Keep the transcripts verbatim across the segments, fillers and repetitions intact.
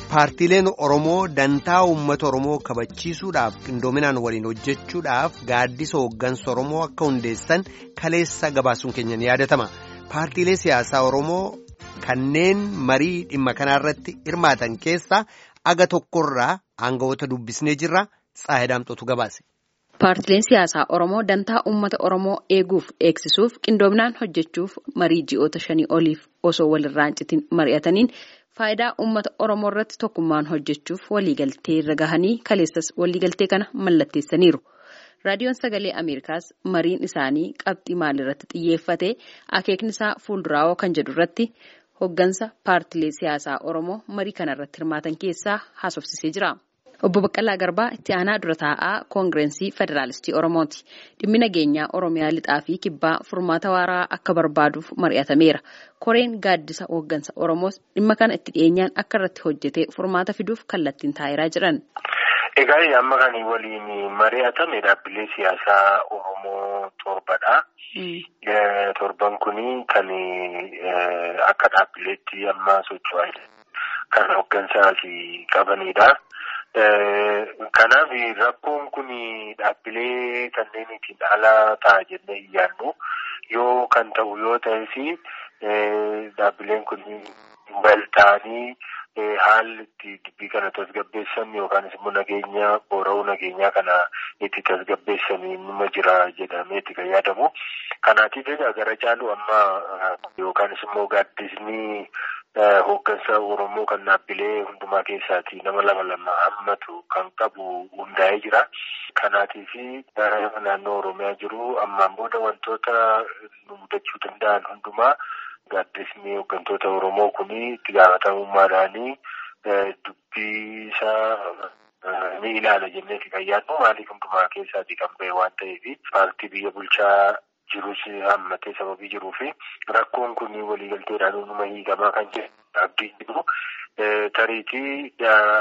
Paartiileen Oromoo dantaa uummata Oromoo kabachiisuudhaaf qindoominaan waliin hojjechuudhaaf gaaddisa hooggansa Oromoo akka hundeessan kaleessa gabaasuun keenya ni yaadatama. Paartiilee siyaasaa Oromoo kanneen marii dhimma kanaarratti hirmaatan keessaa aga tokkorraa aangawoota dubbisnee jirra. Tsaayidaamxootu gabaase. Paartiileen siyaasaa Oromoo dantaa uummata Oromoo eeguuf eegsisuuf qindoominaan hojjechuuf marii ji'oota shanii oliif osoo walirraan citin mari'ataniin faayidaa uummata Oromoo irratti tokkummaan hojjechuuf waliigaltee irra gahanii kaleessas waliigaltee kana mallatteessaniiru. Raadiyoon Sagalee Ameerikaas mariin isaanii qabxii maalirratti xiyyeeffate akeekni isaa fuulduraawoo kan jedhu irratti hooggansa paartiilee siyaasaa Oromoo marii kanarratti hirmaatan keessaa haasofsisee jira. Obbo Baqqalaa Garbaa itti aanaa dura taa'aa Koongireensii Federaalistii Oromooti. Dhimmi nageenyaa Oromiyaa lixaa fi kibbaa furmaata waaraa akka barbaaduuf mari'atameera. Koreen gaaddisa hooggansa Oromoos dhimma kana itti dhiyeenyaan akka irratti hojjetee furmaata fiduuf kallattiin taa'eeraa jiran. Egaa amma kan waliin mari'atame dhaabbilee siyaasaa Oromoo torbadha. Torban kuni kan akka dhaabbileetti amma socho'aa kan hooggansaa qabanidha. Kanaaf rakkoon kun dhaabbilee kanneenitiin ala ta'a jennee iyyaannu yoo kan ta'u yoo ta'es dhaabbileen kun bal'aanii haalli itti dubbii kana tasgabbeessan yookaan immoo nageenya boora'uu nageenyaa kana itti tasgabbeessanii nima jira jedhameeti kan yaadamu. Kanaatiif egaa gara caalu amma yookaan immoo gaaddisni hooggansa Oromoo kan dhaabbilee hundumaa keessaati nama lama lama hammatu kan qabu hundaa'ee jira. Kanaatiif naannoo Oromiyaa jiru ammaan booda wantoota nu mudachuu danda'an hundumaa gaaddisni hooggantoota Oromoo kun itti gaafatamummaadhaanii dubbii isaa ni ilaala jenneeti kan yaadnu. Maaliif hundumaa keessaati kan ba'e waan ta'eef paartii biyya bulchaa jirus hammatee sababii jiruu fi rakkoon kun waliigalteedhaan uumama hiikamaa kan jiru abdii jiru. Tariitii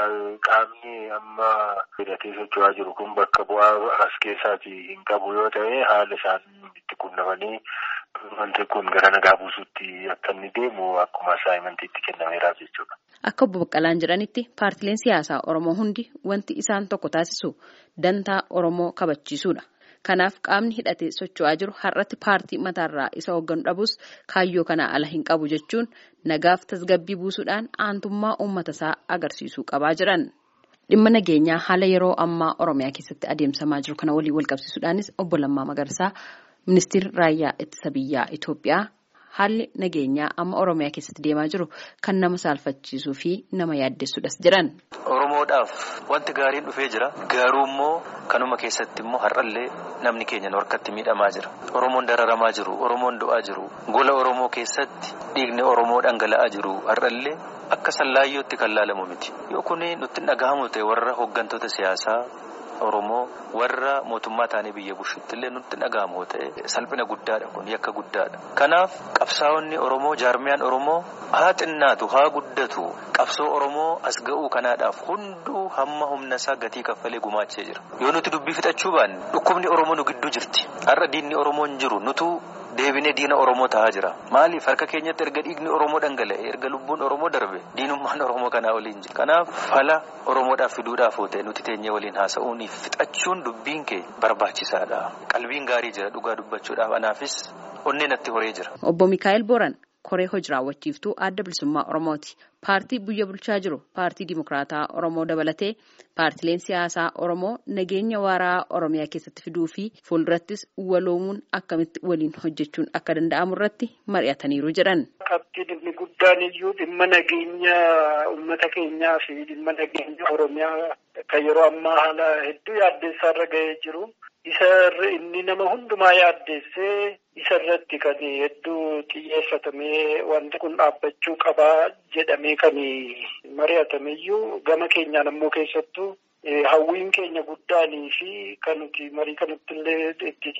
qaamni amma hidhatee socho'aa jiru kun bakka bu'aa as keessaati hin qabu yoo ta'e haala isaan itti qunnamanii wanti kun gara nagaa buusuutti akka inni deemu akkuma asaayimantiitti kennameeraaf jechuudha. Akka obbo Baqqalaan jedhanitti paartiileen siyaasaa Oromoo hundi wanti isaan tokko taasisu dantaa Oromoo kabachiisuudha. Kanaaf qaamni hidhatee socho'aa jiru har'atti paartii mataarraa isa hoogganu dhabus kaayyoo kanaa ala hin qabu jechuun nagaaf tasgabbii buusuudhaan aantummaa uummata isaa agarsiisuu qabaa jiran. Dhimma nageenyaa haala yeroo ammaa Oromiyaa keessatti adeemsamaa jiru kana waliin walqabsiisuudhaanis obbo Lammaa Magarsaa ministeerri raayyaa ittisa biyyaa Itoophiyaa haalli nageenyaa amma Oromiyaa keessatti deemaa jiru kan nama saalfachiisuu fi nama yaaddessuudhas jiran. Oromoodhaaf wanti gaariin dhufee jira. Garuu immoo kanuma keessatti immoo har'allee namni keenya harkatti miidhamaa jira. Oromoon dararamaa jiru, Oromoon du'aa jiru. Gola Oromoo keessatti dhiigni Oromoo dhangala'aa jiru har'allee akka sallaayyootti kan laalamu miti. Yoo kun nutti dhagahamu ta'e warra hooggantoota siyaasaa Oromoo warra mootummaa taanee biyya bulchuutti illee nutti dhagahamu ta'e salphina guddaadha kun yakka guddaadha. Kanaaf qabsaa'onni Oromoo jaarmiyaan Oromoo haa xinnaatu haa guddatu qabsoo Oromoo as ga'uu kanaadhaaf hunduu hamma humna isaa gatii kaffalee gumaachee jira. Yoo nuti dubbii fixachuu baanne dhukkubni Oromoo nu gidduu jirti. Har'a diinni Oromoo hin jiru nutu deebinee diina Oromoo ta'aa jira. Maaliif harka keenyatti erga dhiigni Oromoo dhangala'e erga lubbuun Oromoo darbe diinummaan Oromoo kanaa waliin jira. Kanaaf fala Oromoodhaaf fiduudhaaf ta'e nuti teenyee waliin haasa'uun fixachuun dubbiin kee barbaachisaadha. Qalbiin gaarii jira dhugaa dubbachuudhaaf anaafis onneen natti horee jira. Obbo Mikaa'el Booran koree hojii raawwachiiftuu adda bilisummaa Oromooti. Paartii biyya bulchaa jiru paartii Dimokiraataa Oromoo dabalatee paartiileen siyaasaa Oromoo nageenya waaraa Oromiyaa keessatti fiduu fi fuuldurattis waloomuun akkamitti waliin hojjechuun akka danda'amu irratti mari'ataniiru jedhan. Qabxiin inni guddaan iyyuu dhimma nageenya uummata keenyaa fi dhimma nageenya Oromiyaa kan yeroo ammaa haala hedduu yaaddeessaa irra ga'ee jiru. Isa inni nama hundumaa yaaddeessee isa irratti kan hedduu xiyyeeffatamee wanti kun dhaabbachuu qabaa jedhamee kan mari'atameyyuu gama keenyaan ammoo keessattuu hawwiin keenya guddaanii fi kan nuti marii kanatti illee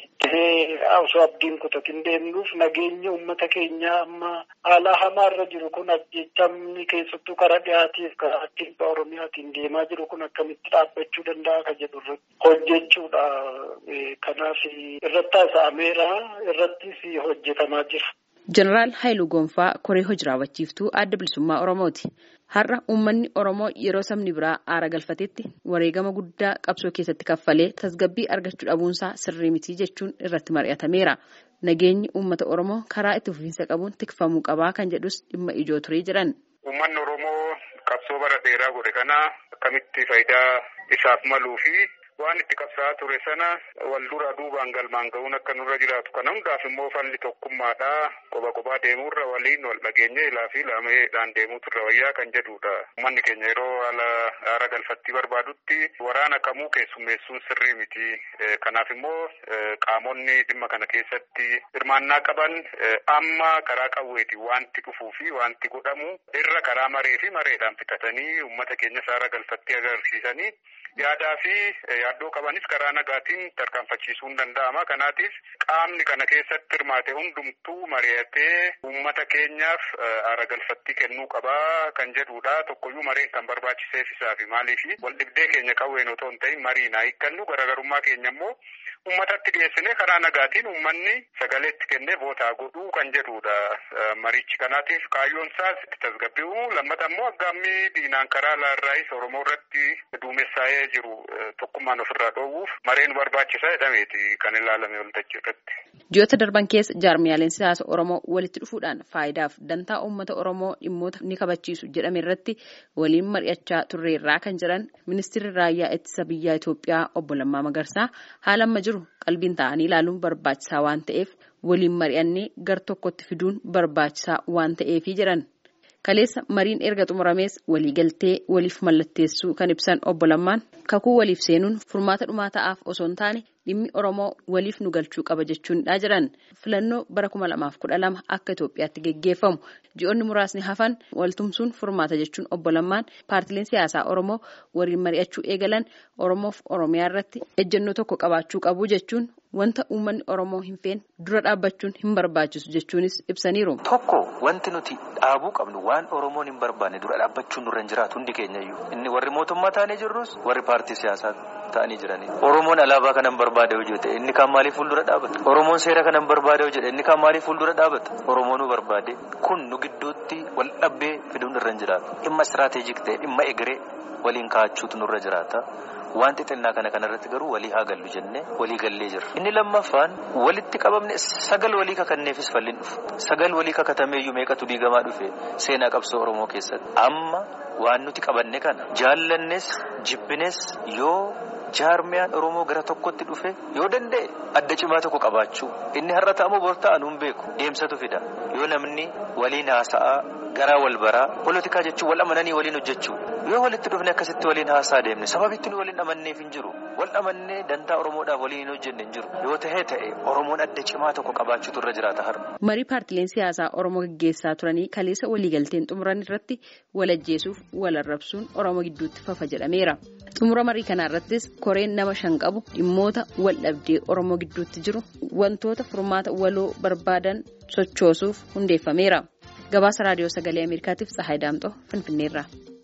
itti osoo abdiin kutatin deemnuuf nageenya uummata keenyaa amma haala hamaarra jiru kun ajjechamni keessattuu karaa dhiyaatiif karaa kibba Oromiyaatiin deemaa jiru kun akkamitti dhaabbachuu danda'a kan jedhu irratti hojjechuudha. Kanaaf irratti haasa'ameera irrattis hojjetamaa jira. Jeneraal Haayiluu Gonfaa koree hojii raawwachiiftuu adda bilisummaa Oromooti. Har'a uummanni Oromoo yeroo sabni biraa aara galfatetti wareegama guddaa qabsoo keessatti kaffalee tasgabbii argachuu dhabuunsaa sirrii miti jechuun irratti mari'atameera. Nageenyi uummata Oromoo karaa itti fufiinsa qabuun tikfamuu qabaa kan jedhus dhimma ijoo turee jiran. Uummanni Oromoo qabsoo bara dheeraa godhe kana akkamitti faayidaa isaaf maluu fi waan itti qabsaa ture sana wal dura duubaan galmaan ga'uun akka nurra jiraatu kana hundaaf immoo falli tokkummaadhaa qoba qobaa deemuurra waliin wal dhageenye ilaa fi laameedhaan deemuutu irra wayyaa kan jedhudha. Uummanni keenya yeroo haala aara galfattii barbaadutti waraana kamuu keessummeessuun sirrii miti. Kanaaf immoo qaamonni dhimma kana keessatti hirmaannaa qaban amma karaa qawweeti wanti dhufuu fi wanti godhamu irra karaa maree fi mareedhaan fixatanii uummata keenya aara galfattii agarsiisanii yaadaa fi yaaddoo qabanis karaa nagaatiin tarkaanfachiisuun danda'ama. Kanaatiif qaamni kana keessatti hirmaate hundumtuu mari'atee uummata keenyaaf aara galfattii kennuu qabaa kan jedhudha. Tokkoyyuu mareen kan barbaachiseef isaafi maaliifi wal dhibdee keenya qawween otoo hin ta'in mariin haa hiikkannu garaagarummaa keenya immoo uummatatti dhiyeessinee karaa nagaatiin uummanni sagaleetti kennee vootaa godhuu kan jedhudha marichi. Kanaatiif kaayyoon isaas itti tasgabbi'uu lammata immoo aggaammii diinaan karaa laarraayis Oromoo irratti duumessaa'ee jiru tokkummaan ofirraa dhoowwuuf mareen barbaachisaa jedhameeti kan ilaalame waltajjii irratti. Ji'oota darban keessa jaarmiyaaleen siyaasa Oromoo walitti dhufuudhaan faayidaaf dantaa uummata Oromoo dhimmoota ni kabachiisu jedhame irratti waliin mari'achaa turreerraa kan jiran ministeerri raayyaa ittisa biyyaa Itoophiyaa obbo Lammaa Magarsaa haala amma jiru qalbiin ta'anii ilaaluun barbaachisaa waan ta'eef waliin mari'annee gar tokkotti fiduun barbaachisaa waan ta'eefi jedhan. Kaleessa mariin erga xumuramees waliigaltee waliif mallatteessuu kan ibsan obbo Lammaan kakuu waliif seenuun furmaata dhumaa ta'aaf osoo hin taane dhimmi Oromoo waliif nu galchuu qaba jechuunidha jiran. Filannoo bara kuma lamaaf kudha lama akka Itoophiyaatti geggeeffamu ji'oonni muraasni hafan waltumsuun furmaata jechuun obbo Lammaan paartileen siyaasaa Oromoo waliin mari'achuu eegalan Oromoof Oromiyaa irratti ejjennoo tokko qabaachuu qabu jechuun wanta uummanni Oromoo hin feene dura dhaabbachuun hin barbaachisu jechuunis ibsaniiru. Tokko wanti nuti dhaabuu qabnu waan Oromoon hin barbaanne dura dhaabbachuun nurra hin jiraatu hundi keenyayyuu. Inni warri mootummaa ta'anii jirrus warri paartii siyaasaa ta'anii jiranii. Oromoon alaabaa kana hin barbaade hojii ta'e inni kan maaliif fuuldura dhaabata? Oromoon seera kana hin barbaade hojii ta'e inni kan maaliif fuuldura dhaabata? Oromoon nu barbaade kun nu gidduutti wal dhabbee fiduun irra hin jiraatu. Dhimma istiraateejik ta'e dhimma egeree waliin kaachuutu nurra jiraata. Wanti xinnaa kana kanarratti garuu walii haa gallu jennee walii gallee jirra. Inni lammaffaan walitti qabamne sagal walii kakanneefis falliin dhufu. Sagal walii kakatameeyyuu meeqatu diigamaa dhufe seenaa qabsoo Oromoo keessatti. Amma waan nuti qabanne kana jaallannes jibbines yoo jaarmiyaan Oromoo gara tokkotti dhufe yoo danda'e adda cimaa tokko qabaachuu. Inni har'a ta'amu bor ta'an hin beeku deemsatu fida. Yoo namni waliin haasa'aa garaa wal baraa poolitikaa jechuun wal amananii waliin hojjechuu. Yoo walitti dhufne akkasitti waliin haasaa deemne sababitti nu waliin amanneef hin jiru. Wal amannee dantaa Oromoodhaaf waliin hin hojjenne hin jiru. Yoo ta'ee ta'e Oromoon adda cimaa tokko qabaachuutu irra jiraata har'a. Marii paartileen siyaasaa Oromoo gaggeessaa turanii kaleessa waliigalteen xumuran irratti wal ajjeesuuf wal arrabsuun Oromoo gidduutti fafa jedhameera. Xumura marii kanaa irrattis koreen nama shan qabu dhimmoota wal dhabdee Oromoo gidduutti jiru wantoota furmaata waloo barbaadan sochoosuuf hundeeffameera. Gabaasa raadiyoo sagalee Ameerikaatiif Tsahaay Daamxoo Finfinneerraa.